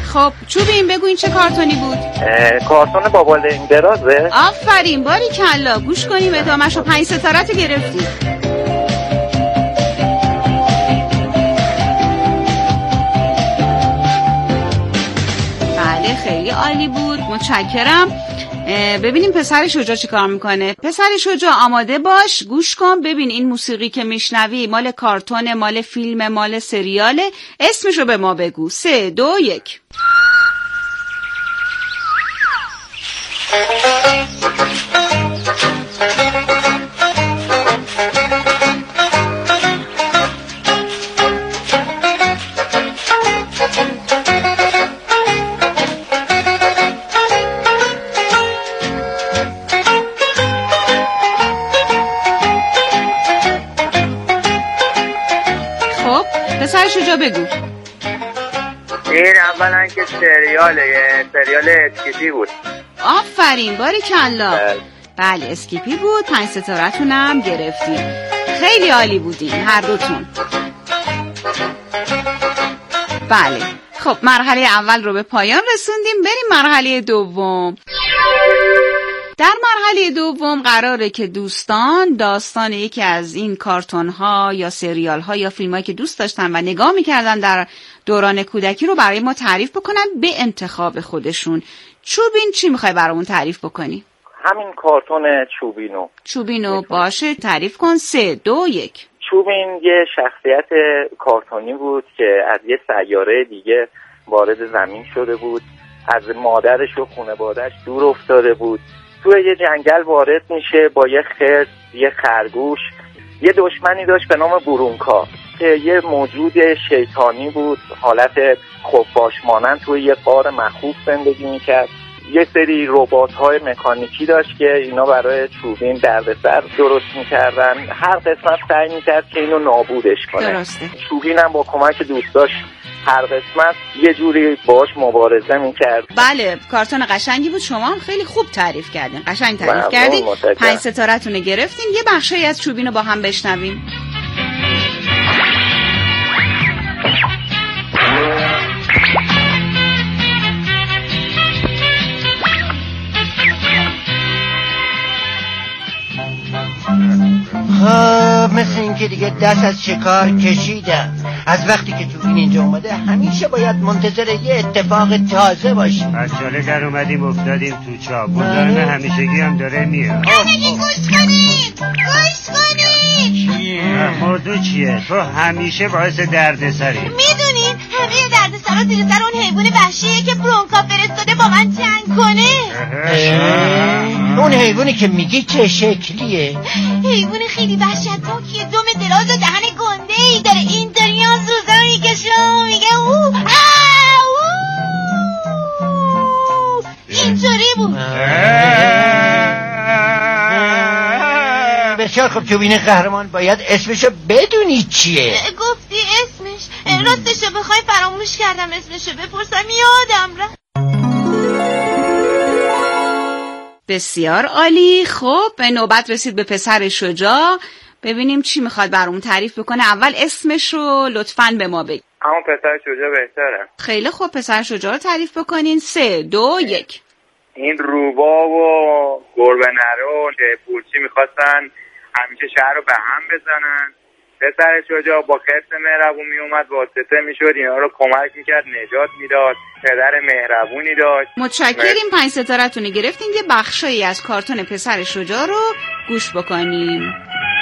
خب چوبین بگو این چه کارتونی بود؟ کارتون بابا لنگرازه. آفرین، باریکلا. گوش کنیم ادامه‌شو. 5 ستاره تو گرفتی. بله خیلی عالی بود، متشکرم. ببینیم پسر شجاع چی کار میکنه. پسر شجاع آماده باش، گوش کن ببین این موسیقی که میشنوی مال کارتون، مال فیلم، مال سریاله. اسمشو به ما بگو. 3 2 1. پسر شجاع بگو. این اولا که سریال اسکیپی بود. آفرین، باریکلا. بله اسکیپی بود. 5 ستاره‌تونم گرفتین. خیلی عالی بودین هر دوتون. بله خب مرحله اول رو به پایان رسوندیم. بریم مرحله دوم. در مرحله دوم قراره که دوستان داستان یکی از این کارتون ها یا سریال ها یا فیلم هایی که دوست داشتن و نگاه میکردن در دوران کودکی رو برای ما تعریف بکنن به انتخاب خودشون. چوبین چی میخوای برامون تعریف بکنی؟ همین کارتون چوبینو باشه تعریف کن. 3 2 1. چوبین یه شخصیت کارتونی بود که از یه سیاره دیگه وارد زمین شده بود. از مادرش و خانواده‌اش دور افتاده بود. توی یه جنگل وارد میشه با یه خرس، یه خرگوش. یه دشمنی داشت به نام برونکا که یه موجود شیطانی بود، حالت خفاش مانند توی یه غار مخوف زندگی میکرد. یه سری ربات‌های مکانیکی داشت که اینا برای چوبین دردسر درست میکردن. هر قسمت سعی میکرد که اینو نابودش کنه. درسته. چوبین هم با کمک دوستاش هر قسمت یه جوری باش مبارزه میکرد. بله کارتون قشنگی بود. شما هم خیلی خوب تعریف کردین، قشنگ تعریف کردین. 5 ستاره‌تون رو گرفتین. یه بخشی از چوبین رو با هم بشنویم. خب مثل این که دیگه دست از شکار کشیدم. از وقتی که چوبین اینجا اومده همیشه باید منتظر یه اتفاق تازه باشیم. از چاله در اومدیم افتادیم تو چاه. گلدارم همیشگی هم داره میاد. همگی گوش کنید. موضوع چیه؟ تو همیشه باعث دردسری. میدونین همه دردسرا زیر سر اون حیوان وحشیه که برونکا فرستاده با من جنگ کنه. اون حیوانی که میگی چه شکلیه؟ حیوان خیلی وحشتناکیه. دم دراز و دهن گنده ای داره. این دریا زوزه میکشه و میگه او اینطوری بود. بسیار خب چوبین قهرمان باید اسمشو بدونی چیه. گفتی اسمش؟ راستشو بخوای فراموش کردم اسمشو بپرسم، یادم رفت. بسیار عالی. خب به نوبت رسید به پسر شجاع. ببینیم چی میخواد برامون تعریف بکنه. اول اسمش رو لطفاً به ما بگید. همون پسر شجاع بهتره. خیلی خوب پسر شجاع رو تعریف بکنین. 3 2 1. این روبا و گربه نره که پولچی میخواستن همیشه شهر رو به هم بزنن. پسر شجاع با خرس مهربون میومد، واسطه میشد، اینا رو کمک میکرد، نجات میداد. پدر مهربونی داشت. متشکریم. 5 ستاره‌تون رو گرفتین. یه بخشایی از کارتون پسر شجاع رو گوش بکنیم.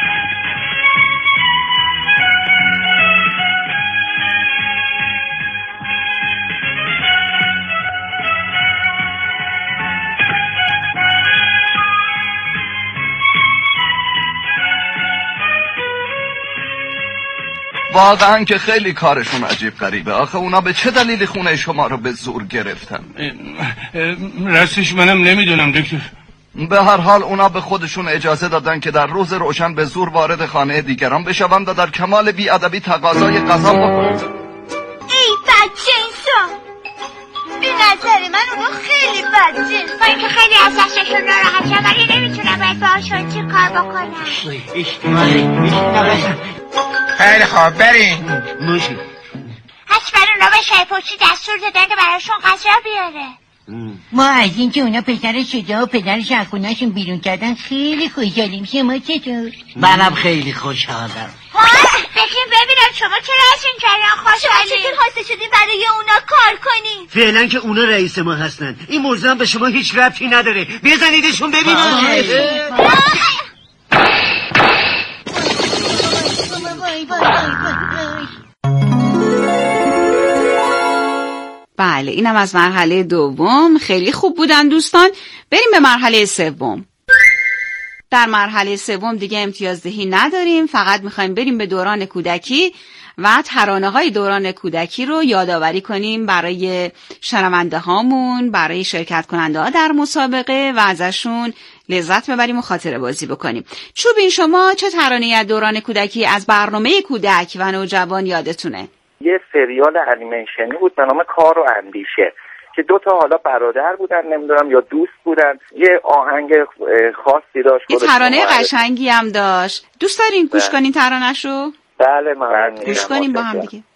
واقعا که خیلی کارشون عجیب غریبه. آخه اونا به چه دلیلی خونه شما رو به زور گرفتن؟ راستش منم نمیدونم دکتر. به هر حال اونا به خودشون اجازه دادن که در روز روشن به زور وارد خانه دیگران بشوند و در کمال بی‌ادبی تقاضای غذا بکنند. ای بدجنسا، به نظر من اونا خیلی بدجنس. من که خیلی ازشون ناراحتم ولی نمیتونم باید باهاشون چی کار بکنم. خیلی خوب بریم. از حتما اونا به شیپوچی دستور دادن که براشون غذا بیاره. ما از این که اونا پسر شده و پدرش از خونه‌شون بیرون کردن خیلی خوشحالیم. شما چطور؟ منم خیلی خوشحالم. بگیم ببینم شما چرا از این جریان خوشحالیم؟ شما چطور خواسته شدیم برای اونا کار کنیم؟ فعلا که اونا رئیس ما هستن. این موضوع به شما هیچ ربطی نداره. بزنیدشون ببینم. بله اینم از مرحله دوم. خیلی خوب بودن دوستان. بریم به مرحله سوم. در مرحله سوم دیگه امتیازدهی نداریم، فقط میخوایم بریم به دوران کودکی و ترانه‌های دوران کودکی رو یادآوری کنیم برای شنونده هامون، برای شرکت کننده ها در مسابقه و ازشون لذت ببریم و خاطره بازی بکنیم. چوبین شما چه ترانه‌ای از دوران کودکی از برنامه کودک و نوجوان یادتونه؟ یه سریال انیمیشنی بود به نام کار و اندیشه که 2 حالا برادر بودن، نمیدونم یا دوست بودن، یه آهنگ خاصی داشت، یه ترانه قشنگی هم داشت. دوست دارین گوش کنین ترانه‌شو؟ بله من گوش کنیم با هم دیگه.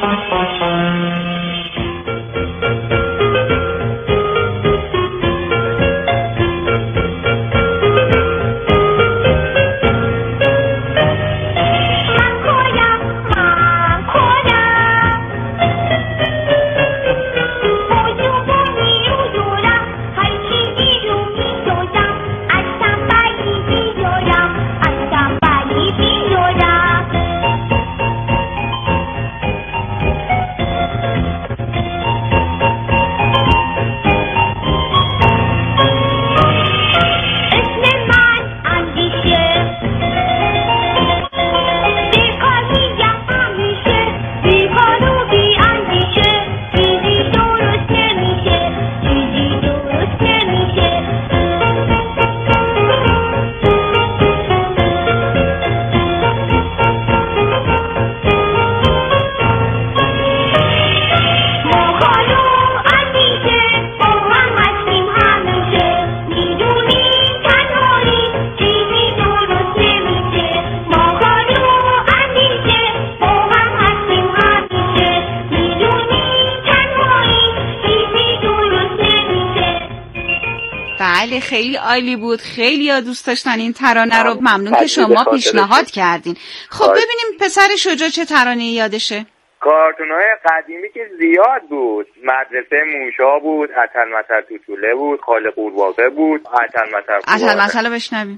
خیلی عالی بود. خیلی ها دوست داشتن این ترانه رو. ممنون که شما پیشنهاد کردین. خب ببینیم پسر شجاع چه ترانه یادشه؟ کارتون‌های قدیمی که زیاد بود. مدرسه موشا بود، اتل متل توتوله بود، خاله قورباغه بود، اتل متل بشنویم.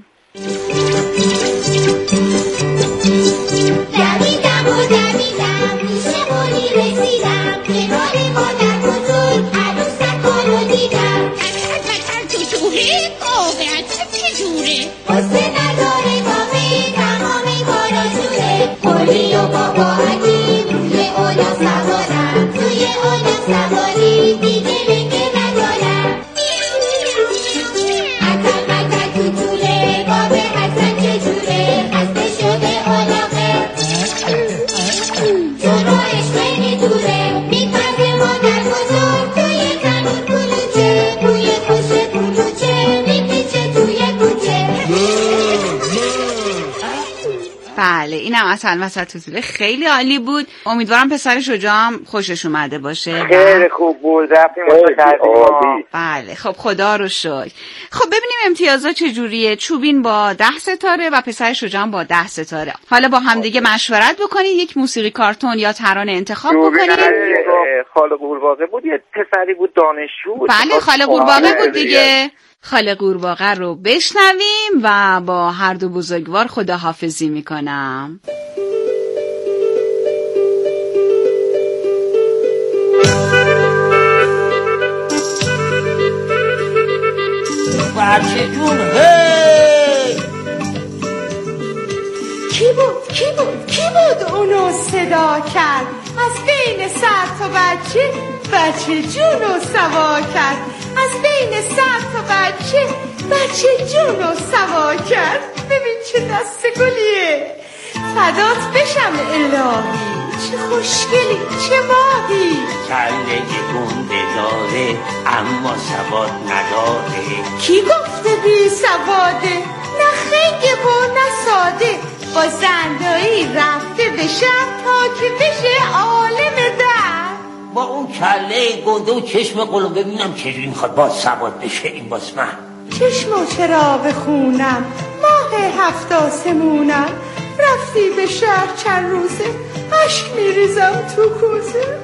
دویدم و دویدم پیش قولی رسیدم کنار مادر بزرگ عروسک رو دیدم. قصه نداره باقی تمامی کاراشونه قولی و بابا عجیب توی اونا سوارم توی اونا سواری دیگه لنگه ندارم. اتل متل توتوله باب حسن چجوره خسته شده اولاقه چون روش خیلی دوره میپزه مادر بزرگ توی تنور کلوچه بوی خوش کلوچه میپیچه توی کوچه. بله اینم اتل متل توتوله خیلی عالی بود. امیدوارم پسر شجاع هم خوشش اومده باشه. خیلی خوب بود. رفتیم بله خب خدا رو شکر. خب ببینیم امتیازات چجوریه. چوبین با 10 ستاره و پسر شجاع با 10 ستاره. حالا با هم دیگه مشورت بکنید یک موسیقی کارتون یا ترانه انتخاب بکنید. خاله قورباغه بود، یه پسری بود دانشجو بود. بله خاله قورباغه بود دیگه. خاله قورباغه رو بشنویم و با هر دو بزرگوار خداحافظی میکنم. بچه جون هی کی بود اونو صدا کرد؟ از بین سر تا بچه جونو سوا کرد. از بین سر تا بچه جونو سوا کرد. ببین چه دست گلیه. فدات بشم الهی. چه خوشگلی چه ماهی. کله گنده داره اما سواد نداره. کی گفته بی سواده؟ نه خنگه و نه ساده. با زندایی رفته بشم تا که بشه عالم در. با اون کله گنده و چشم قلم ببینم چجوری میخواد باز سواد بشه این باسمن. چشم و چراغ خونم، ماه هفت آسمونم، رفتی به شهر چند روزه، اشک میریزم تو کوزه.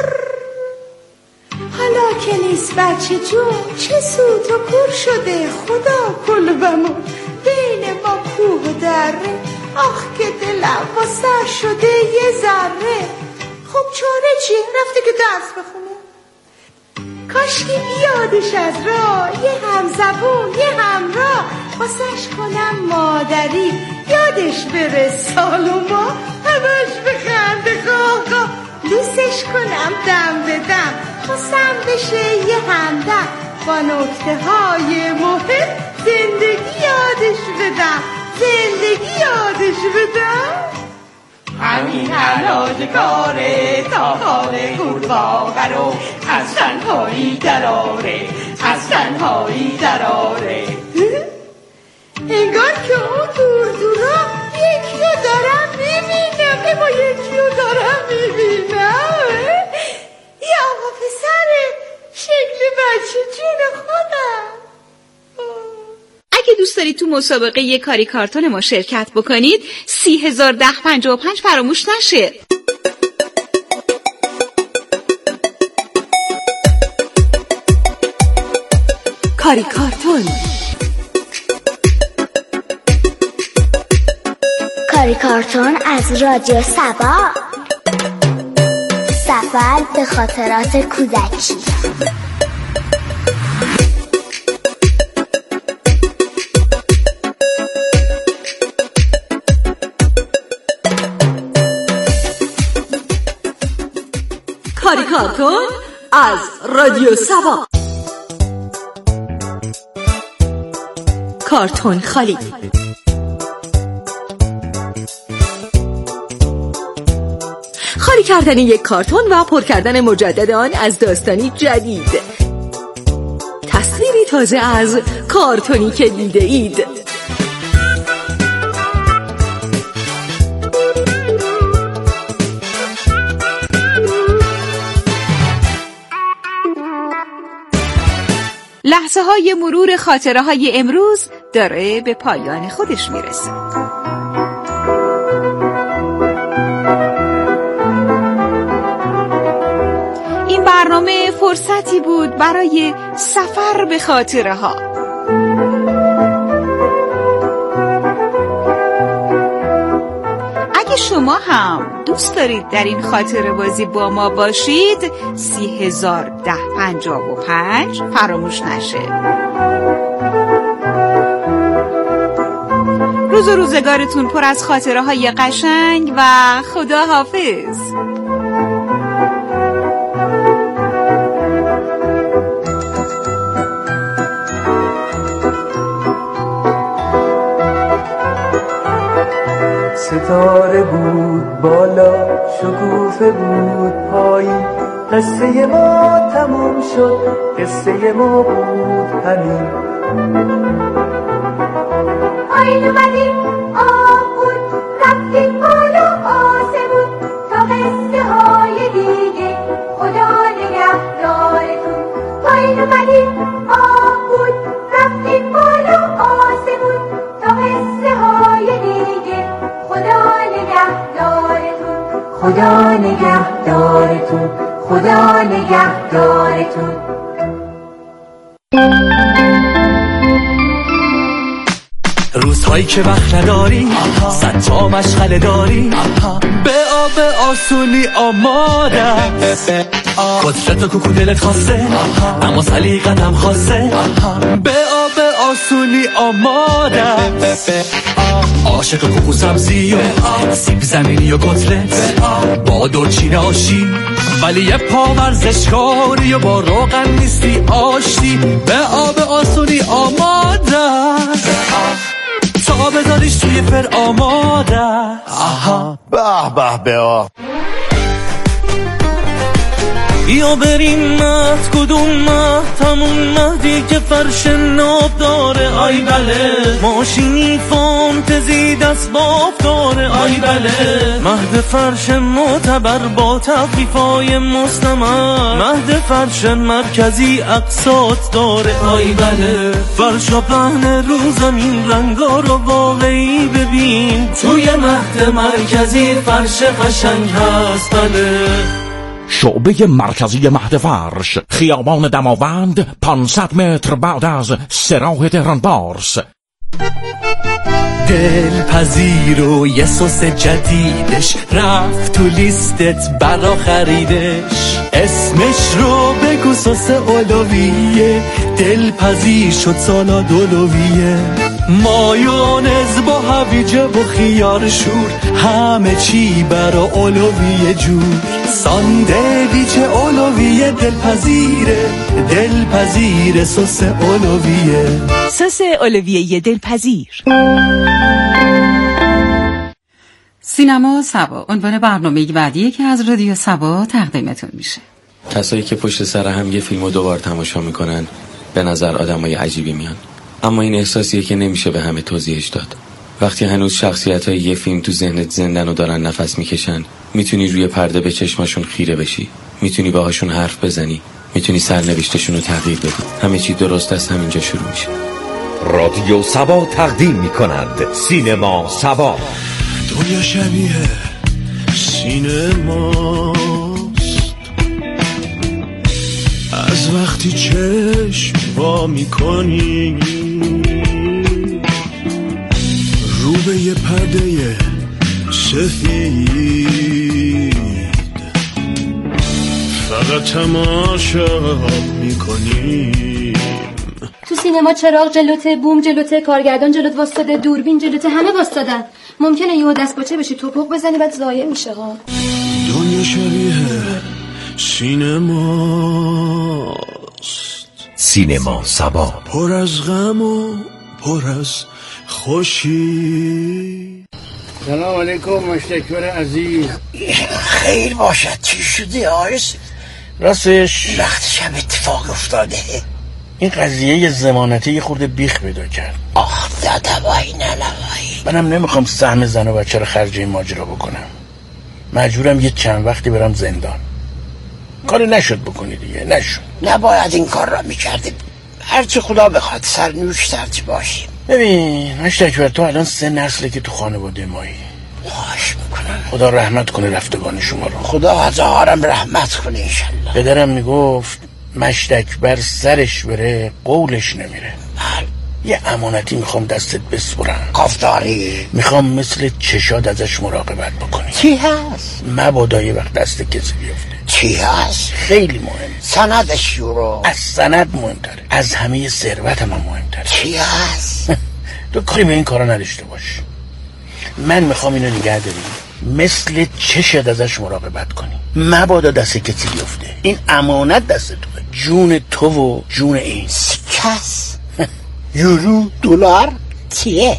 حالا که نیست بچه جون، چه سوت و کور شده خدا کلبمون، بین ما کوه و دره، آخ که دلم واسه شده یه ذره. خب چاره چیه؟ رفته که درس بخونه. کاشکی بیادش از راه، یه همزبون یه همراه، واسش کنم مادری، یادش بره سال و ماه، همش بخنده قاقا، دوستش کنم دم به دم، واسم بشه یه همدم، با نکته های مهم زندگی یادش بدم، زندگی یادش بدم. همین علاج کاره تا حال قورباغه رو از تنهایی دراره، از تنهایی دراره. انگار که اون دور دورا یکی رو دارم میبینم، اما یکی رو دارم میبینم. یا آقا پسره شکل بچه جون خودم. اگه دوست دارید تو مسابقه یه کاری کارتون ما شرکت بکنید 30,1055 فراموش نشه. کاری کارتون، کاری کارتون از رادیو سبا. سفر به خاطرات کودکی. کاری کارتون از رادیو سبا. کارتون خالی. خالی کردن یک کارتون و پر کردن مجدد آن از داستانی جدید. تصویری تازه از کارتونی که دیده اید. لحظه های مرور خاطره های امروز داره به پایان خودش میرسه. این برنامه فرصتی بود برای سفر به خاطره ها. اگه شما هم دوست دارید در این خاطره بازی با ما باشید 30,1055 فراموش نشه. روز و روزگارتون پر از خاطره های قشنگ و خدا حافظ. ستاره بود بالا، شکوفه بود پایین، قصه ما تموم شد، قصه ما بود همین. آیین اومدیم آب بود، رفتیم بالا آسمون، تا قصه های دیگه خدا نگهدارتون. آیین اومدیم آب بود، رفتیم بالا آسمون، تا قصه های دیگه خدا نگهدارتون، خدا نگهدارتون، خدا نگهدارتون. روزهایی که وقت نداری، صد تا مشغله داری، به آب آسونی آمادم، کتلت و کوکو دلت خواسته، اما سلیقت هم خواسته، به آب آسونی آمادم، عاشق کوکو سبزی و سیب زمینی و کتلت، با دورچین آشی، ولی یه پا ورزشکاری و با روغن نیستی آشتی، به آب آسونی آمادم، تا بذاریش توی پر آماده. به به به بیا بریم مهد کدوم مهد همون مهدی که فرش ناب داره آی بله ماشینی فانتزی دست باب داره آی بله مهد فرش معتبر با تخفیفای مستمر مهد فرش مرکزی اقساط داره آی بله فرش و پهن رو زمین رنگا رو واقعی ببین توی مهد مرکزی فرش قشنگ هست بله شعبه مرکزی مهد فرش خیابان دماوند 500 متر بعد از سراح تهران پارس دلپذیر و یه سس جدیدش رفت تو لیستت برا خریدش اسمش رو بگو سس اولویه دلپذیر شد سالاد اولویه مایونز با هویجه و خیار شور همه چی برا اولویه جور ساندویچ اولویه دلپذیر سس اولویه سس اولویه دلپذیر. سینما سبا عنوان برنامه بعدیه که از رادیو سبا تقدیمتون میشه. کسایی که پشت سر هم یه فیلمو دوبار تماشا میکنن به نظر آدمای عجیبی میان، اما این احساسیه که نمیشه به همه توضیحش داد. وقتی هنوز شخصیت‌های یه فیلم تو ذهنت زندن و دارن نفس میکشن، میتونی روی پرده به چشماشون خیره بشی، میتونی باهاشون حرف بزنی، میتونی سرنوشتشون رو تغییر بدی. همه چی درست از همینجا شروع میشه. رادیو سبا تقدیم میکند سینما سبا. دنیا شبیه سینماست، از وقتی چشم وا میکنی رو به یه پرده سفید فقط تماشا میکنی. تو سینما چراغ جلوته، بوم جلوته، کارگردان جلوت واسطاده، دوربین جلوته، همه واسطادن. ممکنه یهو دست باچه بشی، توپق بزنی بعد ضایع میشه ها. دنیا شبیه سینماست، سینما سبا، پر از غم و پر از خوشی. سلام علیکم مشتکبر عزیز. خیر باشد. چی شدی آیس؟ راستش وقتی شب اتفاق افتاده. این قضیه یه ضمانتی یه خورده بیخ پیدا کرد. آخ دادوایی نلوایی. منم نمیخوام سهم زن و بچه رو خرج این ماجرا بکنم. مجبورم یه چند وقتی برم زندان. کاری نشد بکنی دیگه، نشد. نباید این کار را میکردیم. هرچی خدا بخواد سرنوشت هرچی باشیم. ببین مشتکبر، تو الان 3 نسله که تو خانواده مایی. خواهش میکنم خدا رحمت کنه رفتگان شما رو. خدا هزارم رحمت کنه انشالله. پدرم میگفت مشتکبر سرش بره قولش نمیره. یه امانتی میخوام دستت بسپرم. کافداری. میخوام مثل چشاد ازش مراقبت بکنی. چی هست؟ مبادا یه وقت دست کسی بیفته. چی هست؟ خیلی مهم. سندش یورو. از سند مهمتره، از همه ثروت هم مهمتره. چی هست؟ تو کاری به این کارا نداشته باش. من میخوام اینو نگه داری، مثل چشت ازش مراقبت کنی، مبادا دست کسی بیفته. این امانت دست توه، جون تو و جون این. کس یورو دلار چیه؟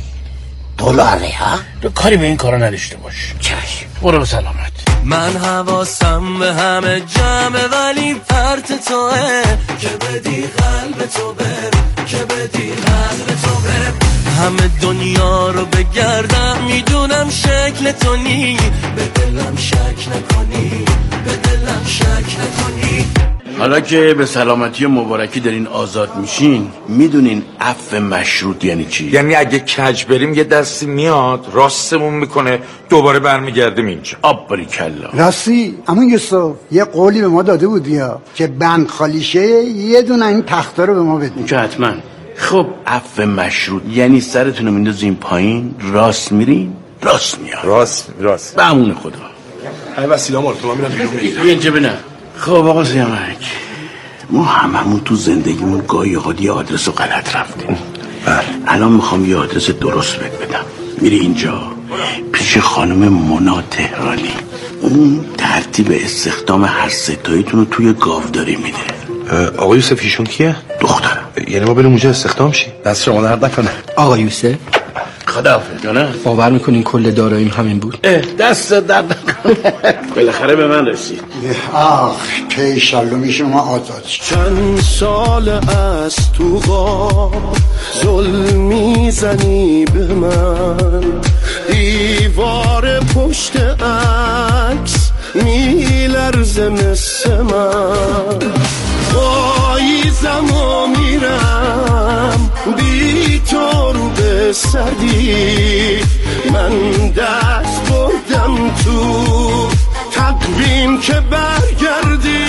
دلاره ها؟ تو کاری به این کارا نداشته باش. چشم. برو به سلامت. من حواسم به همه جمعه ولی پرت توه که بدی قلب تو بر، که بدی قلب تو بر. همه دنیا رو بگردم میدونم شکل تو نی، به دلم شک نکنی، به دلم شک نکنی. حالا که به سلامتی مبارکی دارین آزاد میشین، میدونین عفو مشروط یعنی چی؟ یعنی اگه کج بریم یه دستی میاد راستمون میکنه دوباره برمیگردیم اینجا. آباریکلا. راستی اما یه قولی به ما داده بودی ها که بند خالی شه یه دونه این تختا رو به ما بدین. که حتما. خب عفو مشروط یعنی سرتون رو میندازین پایین، راست میرین راست میاد. راست به امون خدا. های وسیله مال تو من میرم بیرون. اینجا ببینم. خب آقا سیامک، ما هممون تو زندگیمون گاهی اوقات یه آدرس رو غلط رفتیم. الان میخوام یه آدرس درست بهت بدم. میری اینجا پیش خانم مونا تهرانی، اون ترتیب استخدام هر ستاییتون رو توی گاوداری میده. آقا یوسف ایشون کیه؟ دخترم. یعنی ما بریم اونجا استخدام شیم؟ دست شما درد نکنه. آقا یوسف خداحافظ. جانم باور میکنین کل داراییم همین بود؟ دست درد نکنه. بالاخره به من رسید. آخ که ایشالله میشه ما آزاد. چند سال از تو غاب ظلم میزنی به من، دیوار پشت عکس میلرزه مثل من، پاییزم و میرم بی تو رو به سدی، من دست بردم تو تقویم که برگردی.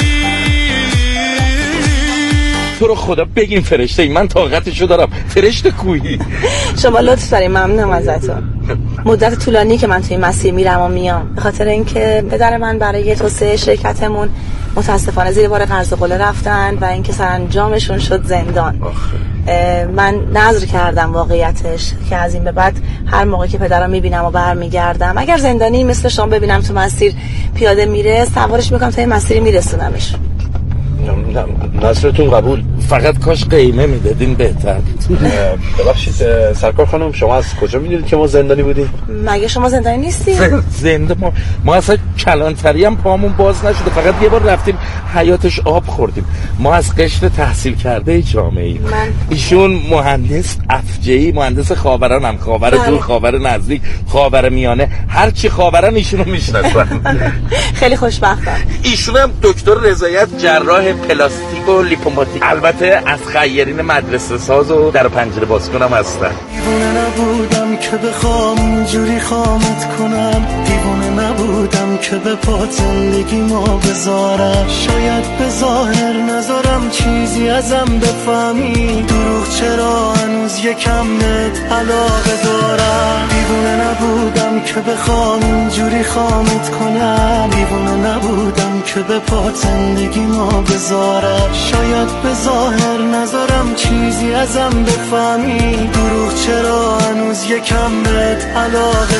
تو رو خدا بگین فرشته ای، من طاقتشو دارم. فرشته کویی شما لطف دارین، ممنونم ازتون. مدت طولانی که من توی مسیر میرم و میام به خاطر اینکه پدر من برای توسعه شرکتمون متاسفانه زیر بار قرض و قله رفتن و اینکه سرانجامشون شد زندان. من نظر کردم واقعیتش که از این به بعد هر موقع که پدرم میبینم و برمیگردم اگر زندانی مثل شما ببینم تو مسیر پیاده میره سوارش میکنم تا این مسیری میرسونمش. نظرتون قبول، فقط کاش قیمه میدادین بهتر. ببخشید سرکار خانم، شما از کجا میدونید که ما زندانی بودیم؟ مگه شما زندانی نیستید؟ زنده ما اصلا کلانتری هم پامون باز نشده، فقط یه بار رفتیم حیاتش آب خوردیم. ما از قشر تحصیل کرده جامعه ایم. ایشون مهندس افجعی، مهندس خاوران هم، خاور دور، خاور نزدیک، خاور میانه، هر چی خاوران ایشونو میشناسن. خیلی خوشبختم. ایشون هم دکتر رضایت، جراح پلاستیک و لیپوماتیک، البته از خیرین مدرسه ساز و در پنجره بازکنم هستن. دیوانه نبودم که بخوام جوری خامت کنم، دیوانه نبودم که به پات زندگی ما بذارم، شاید به ظاهر نذارم چیزی ازم بفهمی، دروغ چرا هنوز یکم بهت علاقه دارم. دیوانه نبودم که بخوام جوری خامت کنم، دیوانه نبودم که به پات زندگی ما بذارم، شاید به ظاهر نذارم چیزی ازم بفهمی، دروغ چرا هنوز یکم بهت علاقه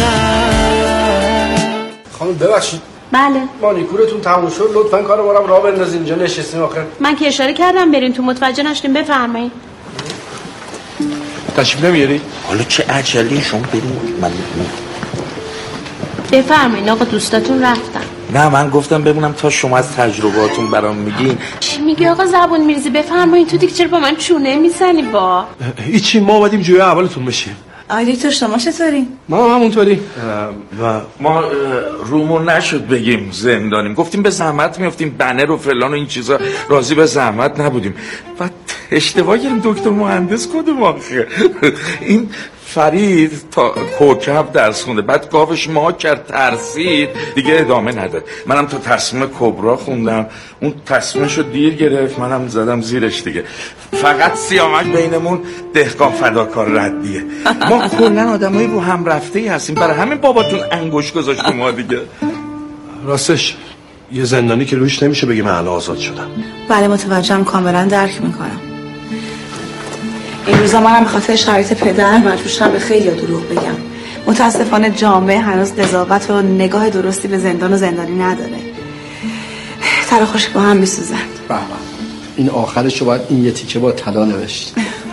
دارم. خانم ببخشید. بله. مانیکورتون تموم شد، لطفاً کارو برام راه بندازین، اینجا نشستیم آخر. من که اشاره کردم بریم تو، متوجه نشدیم. بفرمایید. تشریف نمیاری؟ حالا چه عجلی، شما بریم. من بفرمایید آقا، دوستاتون رفتن. نه من گفتم بمونم تا شما از تجربهاتون برام میگین. چی میگی آقا زبون میریزی؟ بفرمایید تو دیگه چرا با من چونه میزنی؟ با هیچی، ما اومدیم جوی اولتون بشیم. آقای دکتر شما چطوری؟ ما همونطوری. ما رومون نشد بگیم زندانیم، گفتیم به زحمت میافتیم، بنر و فلان و این چیزا، راضی به زحمت نبودیم. بعد اشتباه کردیم، دکتر مهندس کدوم آخه؟ این فرید تا کوکب درس خونده، بعد گاوش ما کرد، ترسید دیگه، ادامه نداد. منم تا تصمیم کبرا خوندم، اون تصمیمشو دیر گرفت، منم زدم زیرش دیگه. فقط سیامک بینمون دهقان فداکار ردیه. ما کلا آدمای رو هم رفته‌ای هستیم، برای همین باباتون انگوش گذاشت ما دیگه. راستش یه زندانی که روش نمیشه بگه من الان آزاد شدم. بله متوجهم، کاملا درک میکنم. این روزا منم به خاطر شرایط پدر مجبور شدم به خیلی دروغ بگم. متاسفانه جامعه هنوز قضاوت و نگاه درستی به زندان و زندانی نداره. تر خوش با هم میسوزن. این آخرشو باید این یه تیکه با طلا نوشت.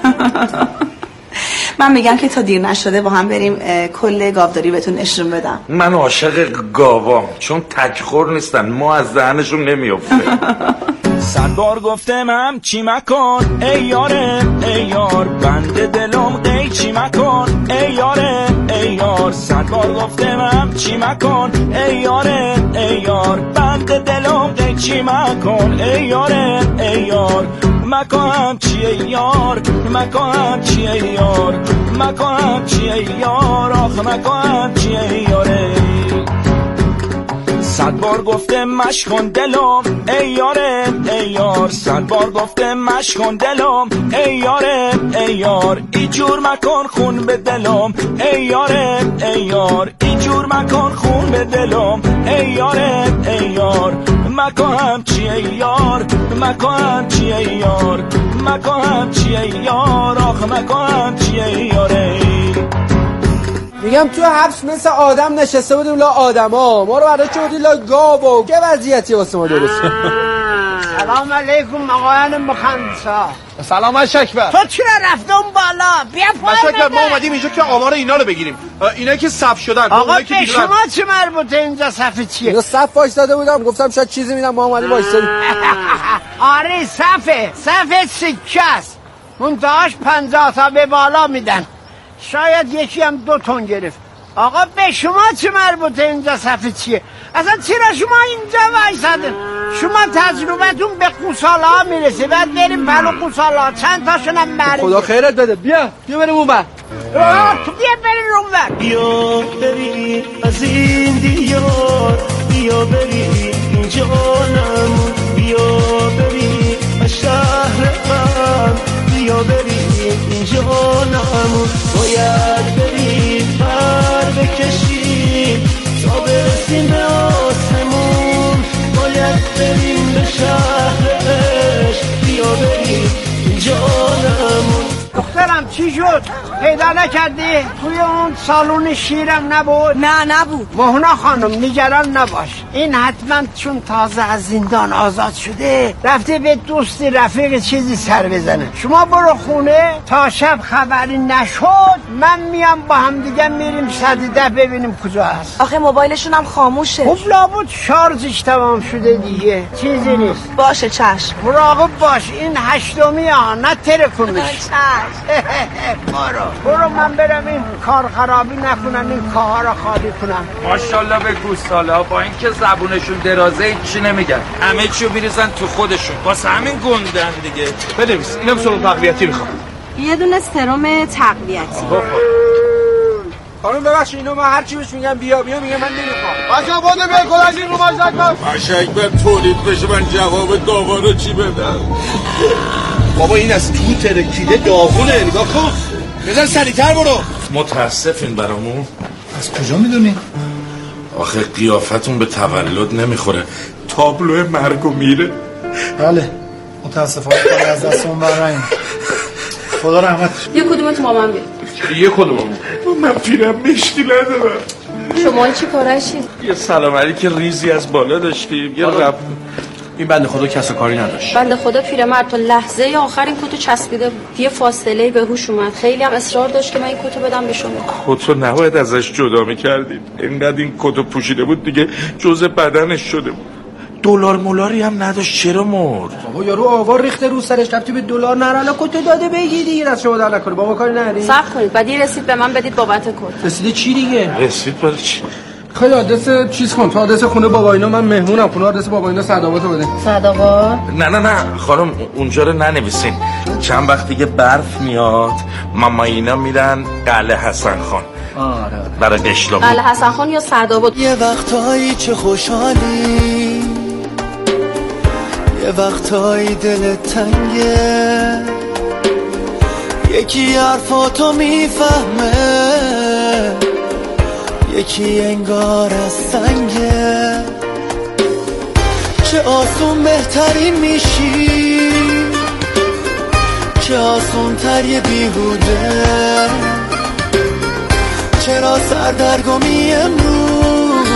من میگم که تا دیر نشده با هم بریم کل گاوداری بهتون نشون بدم. من عاشق گاوام، چون تکخور نیستن، ما از دهنشون نمیافته. صد بار گفتم چی مکن ای یاره ای یار، بند دلم ای چی مکن ای یاره ای یار، صد بار گفتم چی مکن ای یاره ای یار، بند دلم ای چی مکن ای یاره ای یار، مکن چیه یار، مکن چیه یار، مکن چیه یار، آخ مکن چیه یاره. صد بار گفتم مشکن دلم ای یاره ای یار، صد بار گفتم مشکن دلم ای یاره ای یار، ای جور مکن خون به دلم ای یاره ای یار، ای جور مکن خون به دلم ای یاره ای یار، مکن چیه یار، مکن چیه یار، مکن چیه یار، آخ مکن چیه یاره. میگم تو حبس مثل آدم نشسته بودیم لا آدما، ما رو برای چودی لا گاو و که وضعیتی واسه ما درست. سلام علیکم آقایان مخندسا. سلام اشکبر. تو چرا رفته اون بالا؟ بیا پای اشکبر ما اومدیم اینجا که آمار اینا رو بگیریم. اینا که صف شدن. آقا به شما چه مربوطه اینجا صف چیه؟ اینو صف وایساده بودم گفتم شاید چیزی میدم ما اومدیم وایسادیم. آره صف سکه است. منتهاش 50 تا به بالا میدن. شاید یکی هم 2 تن گرفت. آقا به شما چه مربوطه اینجا صف چیه؟ اصلا چرا شما اینجا وایسادین؟ شما تجربتون به قوساله ها میرسه. بعد بریم پلو قوساله ها چند تاشون هم بریم. خدا خیرت بده. بیا بریم اون بر. تو بیا بریم اون بر. بیا بریم از این دیار، بیا بریم جانم، بیا بریم از شهر غم، بیا بریم جانم. باید بریم پر بکشیم تا برسیم به آسمون، باید بریم به شهر عشق، بیا بریم جانم. دخترم چی شد؟ پیدا نکردی؟ توی اون سالون شیرم نبود؟ نه نبود. مهنا خانم نگران نباش، این حتما چون تازه از زندان آزاد شده رفته به دوستی رفیق چیزی سر بزنه. شما برو خونه تا شب خبری نشد من میام با هم دیگه میریم صدیده ببینیم کجا هست. آخه موبایلشون هم خاموشه. خب لابد شارژش تمام شده دیگه، چیزی نیست. باشه چشم. مراقب باش، این 8می ها نه ترکونش. برو من برم این کار خرابی نکنم، این کارها را خالی کنم. ماشاءالله به گوساله با اینکه زبونشون درازه چی نمیگن، همه چیو میریزن تو خودشون، واسه همین گندن دیگه. بنویس اینم سرم تقویتی میخوام. یه دونه سرم تقویتی. خانم ببخشید اینو من هر چی بهش میگم بیا میگه من نمیخوام. بچا بوده بیا کلا از این رو باش نکن. اشکبر تولید بشه من جواب داوارو چی بدم؟ بابا این از تو ترکیده داغونه، نگاه کن. بزن سریعتر برو. متاسفین برامون. از کجا میدونی؟ آخه قیافتون به تولد نمیخوره، تابلو مرگ و میره. بله متاسفانه کار از دستمون براییم. خدا رحمت. یه کدومتون با من بیا. یه کدوممون؟ من پیرم مشتی ندارم. شما چی کارشی؟ یه سلام علیک ریزی از بالا داشتیم، یه رفت. این بنده خدا کس و کاری نداشت. بنده خدا پیرمرد تا لحظه آخر این کتو چسبیده بود. یه فاصله به هوش اومد، خیلی هم اصرار داشت که من این کتو بدم به شما. کتو نباید ازش جدا می‌کردید، اینقدر این کتو پوشیده بود دیگه جزء بدنش شده بود. دلار مولاری هم نداشت، چرا مرد؟ بابا یارو آوار ریخته رو سرش، رفتی به دلار نرالا کتو داده بگی دیگه، دست شما در نکنه. بابا کاری نداری؟ صبر کنید، بعد یه رسید به من بدید بابت کت. رسیده چی دیگه؟ رسید برای چی؟ خیلی آدرس چیز کن، تو آدرس خونه بابا اینا، من مهمونم، خونه آدرس بابا اینا سعدآبادو بده. سعدآباد؟ نه خانم اونجا رو ننویسین، چند وقت دیگه برف میاد ماما اینا میرن قلعه حسن خان. آره برای قشلاق. قلعه حسن خان یا سعدآباد. یه وقتایی چه خوشحالی، یه وقتایی دلت تنگه، یکی حرفاتو میفهمه، یکی انگار از سنگه. چه آسون بهترین میشی، چه آسون تر یه بیهوده، چرا سردرگمی امروز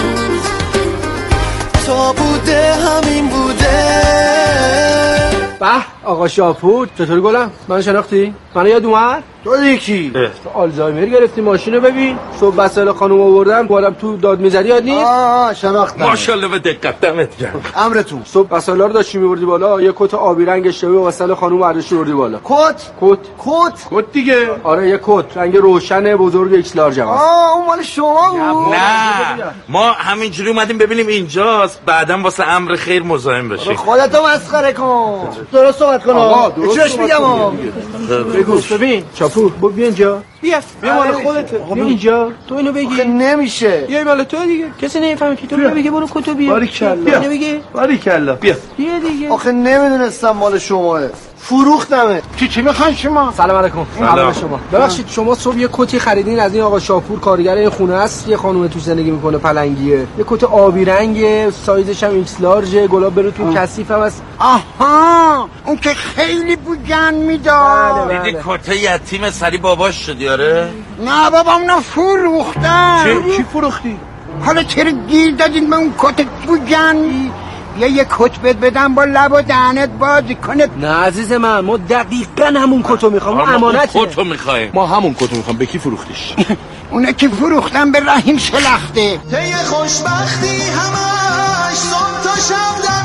تا بوده همین بوده. به آقا شاپور چطوری گلم؟ من شناختی؟ منو یاد اومد؟ تو یکی آلزایمر گرفتی، ماشینو ببین. صبح وسایل خانم آوردم، بردم تو داد میزدی یاد نیست؟ شناختم. ماشاءالله به دقت دمت گرم. امرتون. صبح وسایلا رو داشتی میبردی بالا، یه کت آبی رنگ اشتباهی وسایل خانم برداشتی بردی بالا. کت دیگه. آره یه کت رنگ روشن بزرگ ایکس لارج هم. اون مال شما بود. نه ما همینجوری اومدیم ببینیم اینجاست، بعدم واسه امر خیر مزاحم بشیم. خودتو مسخره کن. درست صحبت کن. آقا چش میگم. بگو ببین چاپور بیا اینجا. بیا مال خودته. بیا اینجا. تو اینو بگی. نمیشه. بیا مال تو دیگه. کسی نمیفهمه که تو بگی برو کتو بیا. باریکلا. اینو بگی. باریکلا. بیا دیگه. آخه نمیدونستم مال شماه. فروختمه. چی میخوان شما؟ سلام علیکم. سلام شما. ببخشید شما صبح یه کتی خریدین از این آقا شاپور، کارگر این خونه است، یه خانم تو زندگی میکنه پلنگیه. یه کت آبی رنگه، سایزش هم ایکس لارج، گلاب بره تو، کثیف هم است. آها اون که خیلی بوجن میداد. دیدی کت یتیم سری باباش شدی؟ آره نه بابا اونا فروختن. چی فروختی؟ حالا چرا گیر دادین به اون کت بوجن؟ یه کت بدم با لب و دهنت بازی کنه. نه عزیز من، ما دقیقاً همون کتو میخوام. امانته. کتو میخوایم. ما همون کتو میخوام. به کی فروختیش؟ اونه که فروختم به رحیم شلخته. طی خوشبختی همش صبح تا شب